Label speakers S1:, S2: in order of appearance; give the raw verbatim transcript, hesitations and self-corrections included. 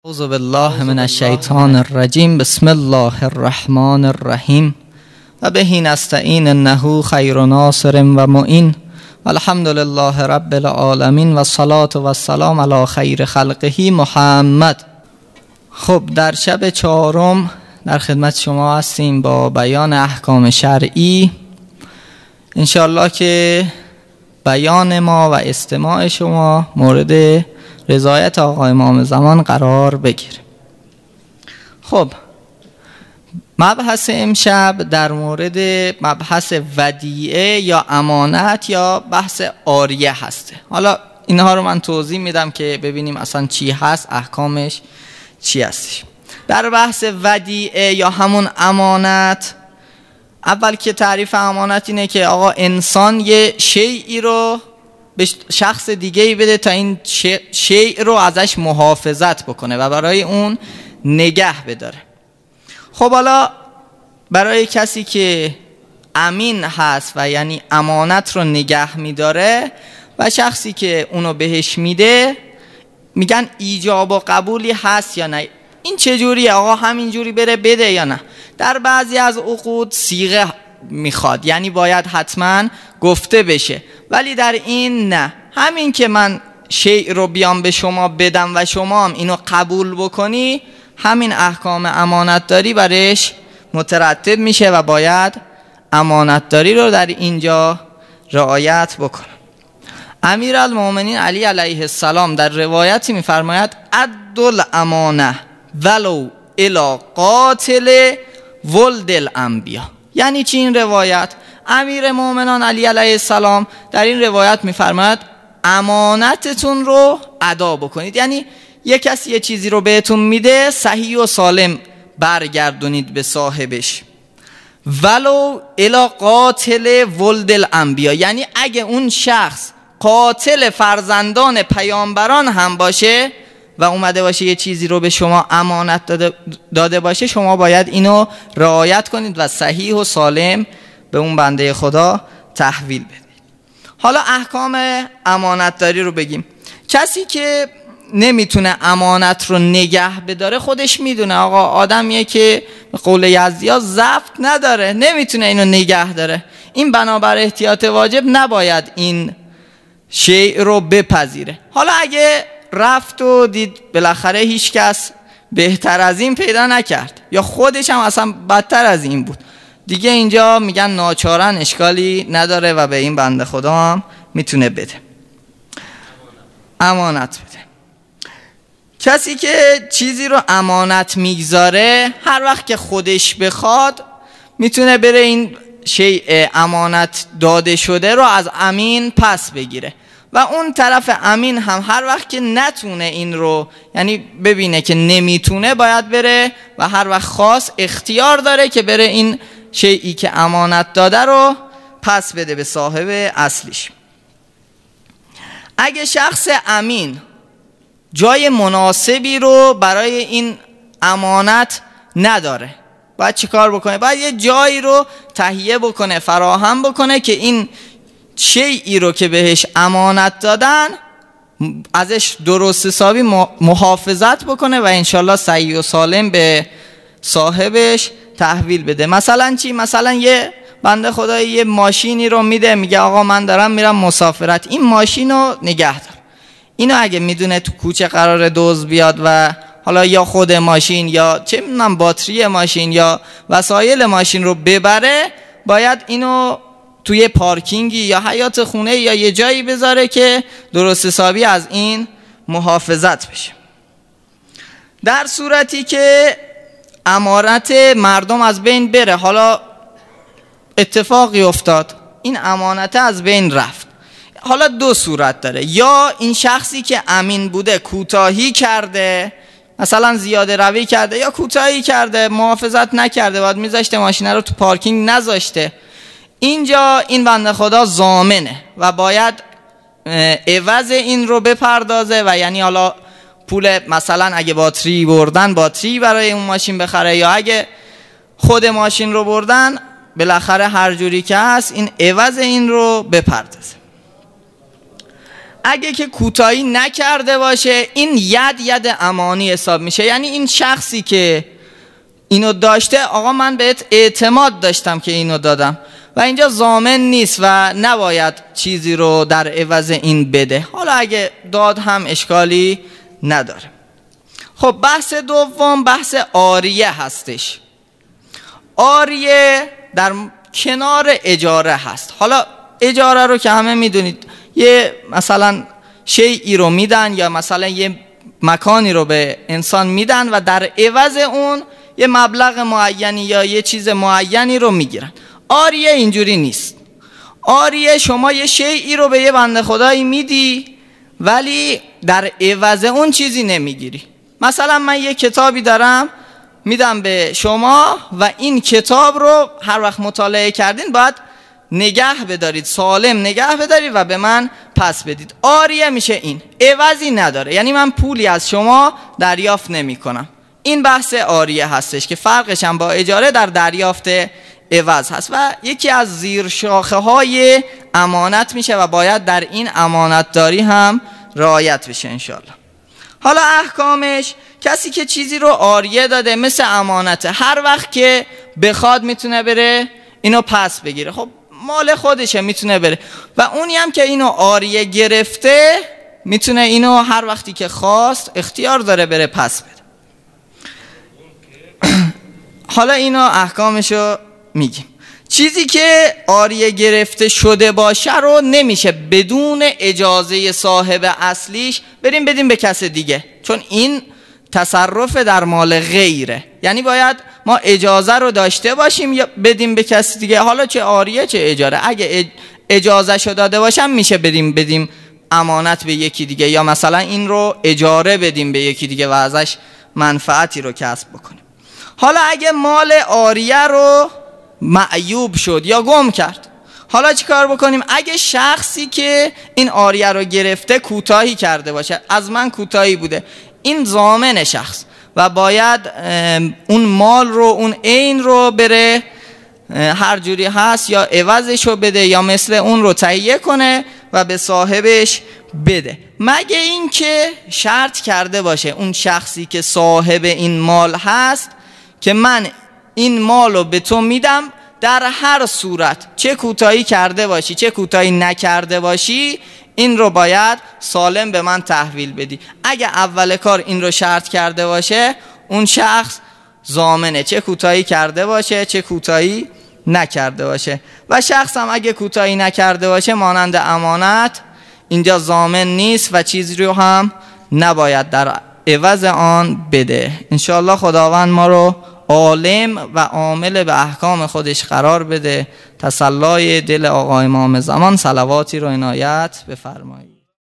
S1: اعوذ بالله من الشیطان الرجیم. بسم الله الرحمن الرحیم و به نستعین انه خیر ناصر و معین و الحمد لله رب العالمین و الصلاة و السلام علی خیر خلقه محمد. خب در شب چهارم در خدمت شما هستیم با بیان احکام شرعی. انشاءالله که بیان ما و استماع شما مورد رضایت آقا امام زمان قرار بگیره. خب مبحث امشب در مورد مبحث ودیعه یا امانت یا بحث عاریه هسته. حالا اینها رو من توضیح میدم که ببینیم اصلا چی هست، احکامش چی هستش. در بحث ودیعه یا همون امانت، اول که تعریف امانت اینه که آقا انسان یه شیئی رو به شخص دیگه‌ای بده تا این شیء رو ازش محافظت بکنه و برای اون نگه بداره. خب حالا برای کسی که امین هست و یعنی امانت رو نگه میداره و شخصی که اونو بهش میده، میگن ایجاب و قبولی هست یا نه. این چجوریه؟ آقا همینجوری بره بده یا نه؟ در بعضی از عقود صیغه میخواد، یعنی باید حتما گفته بشه، ولی در این نه. همین که من شیء رو بیام به شما بدم و شما هم اینو قبول بکنی، همین احکام امانتداری برش مترتب میشه و باید امانتداری رو در اینجا رعایت بکنم. امیرالمومنین علی علیه السلام در روایتی میفرماید ادوا الامانه ولو الی قاتل ولد الانبیا. یعنی چی این روایت؟ امیر مومنان علی علیه السلام در این روایت میفرماید امانتتون رو ادا بکنید، یعنی یک کسی یه چیزی رو بهتون میده صحیح و سالم برگردونید به صاحبش. ولو الی قاتل ولد الانبیا، یعنی اگه اون شخص قاتل فرزندان پیامبران هم باشه و اومده باشه یه چیزی رو به شما امانت داده, داده باشه، شما باید اینو رعایت کنید و صحیح و سالم به اون بنده خدا تحویل بدید. حالا احکام امانتداری رو بگیم. کسی که نمیتونه امانت رو نگه بداره خودش میدونه. آقا آدمیه که به قول یزدی‌ها ضبط نداره، نمیتونه اینو نگه داره. این بنابر احتیاط واجب نباید این شیء رو بپذیره. حالا اگه رفت و دید بالاخره هیچ کس بهتر از این پیدا نکرد یا خودش هم اصلا بدتر از این بود، دیگه اینجا میگن ناچارن اشکالی نداره و به این بنده خدا هم میتونه بده، امانت بده. کسی که چیزی رو امانت میگذاره، هر وقت که خودش بخواد میتونه بره این شیء امانت داده شده رو از امین پس بگیره و اون طرف امین هم هر وقت که نتونه این رو، یعنی ببینه که نمیتونه، باید بره و هر وقت خواست اختیار داره که بره این شیئی که امانت داده رو پس بده به صاحب اصلیش. اگه شخص امین جای مناسبی رو برای این امانت نداره، باید چی کار بکنه؟ باید یه جایی رو تهیه بکنه، فراهم بکنه که این شیئی رو که بهش امانت دادن ازش درست حسابی محافظت بکنه و انشالله صحیح و سالم به صاحبش تحویل بده. مثلا چی؟ مثلا یه بنده خدایی یه ماشینی رو میده، میگه آقا من دارم میرم مسافرت، این ماشین رو نگه دار. اینو اگه میدونه تو کوچه قرار دزد بیاد و حالا یا خود ماشین یا چه میدونم باتری ماشین یا وسایل ماشین رو ببره، باید اینو توی پارکینگی یا حیاط خونه یا یه جایی بذاره که درست حسابی از این محافظت بشه. در صورتی که امانت مردم از بین بره، حالا اتفاقی افتاد این امانت از بین رفت، حالا دو صورت داره. یا این شخصی که امین بوده کوتاهی کرده، مثلا زیاده روی کرده یا کوتاهی کرده، محافظت نکرده، باید میذاشته ماشینه رو تو پارکینگ نذاشته، اینجا این بنده خدا ضامنه و باید عوض این رو بپردازه و یعنی حالا پول، مثلا اگه باتری بردن باتری برای اون ماشین بخره یا اگه خود ماشین رو بردن، بالاخره هر جوری که هست این عوض این رو بپردازه. اگه که کوتاهی نکرده باشه این ید ید امانی حساب میشه. یعنی این شخصی که اینو داشته، آقا من بهت اعتماد داشتم که اینو دادم و اینجا ضامن نیست و نباید چیزی رو در عوض این بده. حالا اگه داد هم اشکالی نداره. خب بحث دوم بحث عاریه هستش. عاریه در کنار اجاره هست. حالا اجاره رو که همه میدونید، یه مثلا شیئی رو میدن یا مثلا یه مکانی رو به انسان میدن و در عوض اون یه مبلغ معینی یا یه چیز معینی رو میگیرن. عاریه اینجوری نیست. عاریه شما یه شیئی رو به یه بنده خدایی میدی ولی در عوض اون چیزی نمیگیری. مثلا من یه کتابی دارم میدم به شما و این کتاب رو هر وقت مطالعه کردین باید نگه بدارید، سالم نگه بدارید و به من پس بدید. عاریه میشه این، عوضی نداره، یعنی من پولی از شما دریافت نمی کنم. این بحث عاریه هستش که فرقش هم با اجاره در دریافت عوض هست و یکی از زیر شاخه های امانت میشه و باید در این امانت داری هم رعایت بشه انشالله. حالا احکامش، کسی که چیزی رو عاریه داده مثل امانته، هر وقت که بخواد میتونه بره اینو پس بگیره. خب مال خودشه، میتونه بره. و اونی هم که اینو عاریه گرفته میتونه اینو هر وقتی که خواست اختیار داره بره پس بده. حالا اینو احکامشو میگیم. چیزی که عاریه گرفته شده باشه رو نمیشه بدون اجازه صاحب اصلیش بریم بدیم به کس دیگه، چون این تصرف در مال غیره. یعنی باید ما اجازه رو داشته باشیم یا بدیم به کسی دیگه، حالا چه عاریه چه اجاره. اگه اجازه شو داده باشم میشه بدیم بدیم امانت به یکی دیگه، یا مثلا این رو اجاره بدیم به یکی دیگه و ازش منفعتی رو کسب بکنیم. حالا اگه مال عاریه رو معیوب شد یا گم کرد، حالا چی کار بکنیم؟ اگه شخصی که این عاریه رو گرفته کوتاهی کرده باشه، از من کوتاهی بوده، این ضامن شخص و باید اون مال رو، اون عین رو بره هر جوری هست یا عوضش رو بده یا مثل اون رو تهیه کنه و به صاحبش بده، مگه این که شرط کرده باشه اون شخصی که صاحب این مال هست که من این مال رو به تو میدم در هر صورت، چه کوتاهی کرده باشی چه کوتاهی نکرده باشی، این رو باید سالم به من تحویل بدی. اگه اول کار این رو شرط کرده باشه اون شخص ضامنه، چه کوتاهی کرده باشه چه کوتاهی نکرده باشه. و شخص هم اگه کوتاهی نکرده باشه مانند امانت اینجا ضامن نیست و چیزی رو هم نباید در عوض آن بده. انشاءالله خداوند ما رو عالم و عامل به احکام خودش قرار بده. تسلای دل آقا امام زمان صلواتی رو عنایت بفرمایید.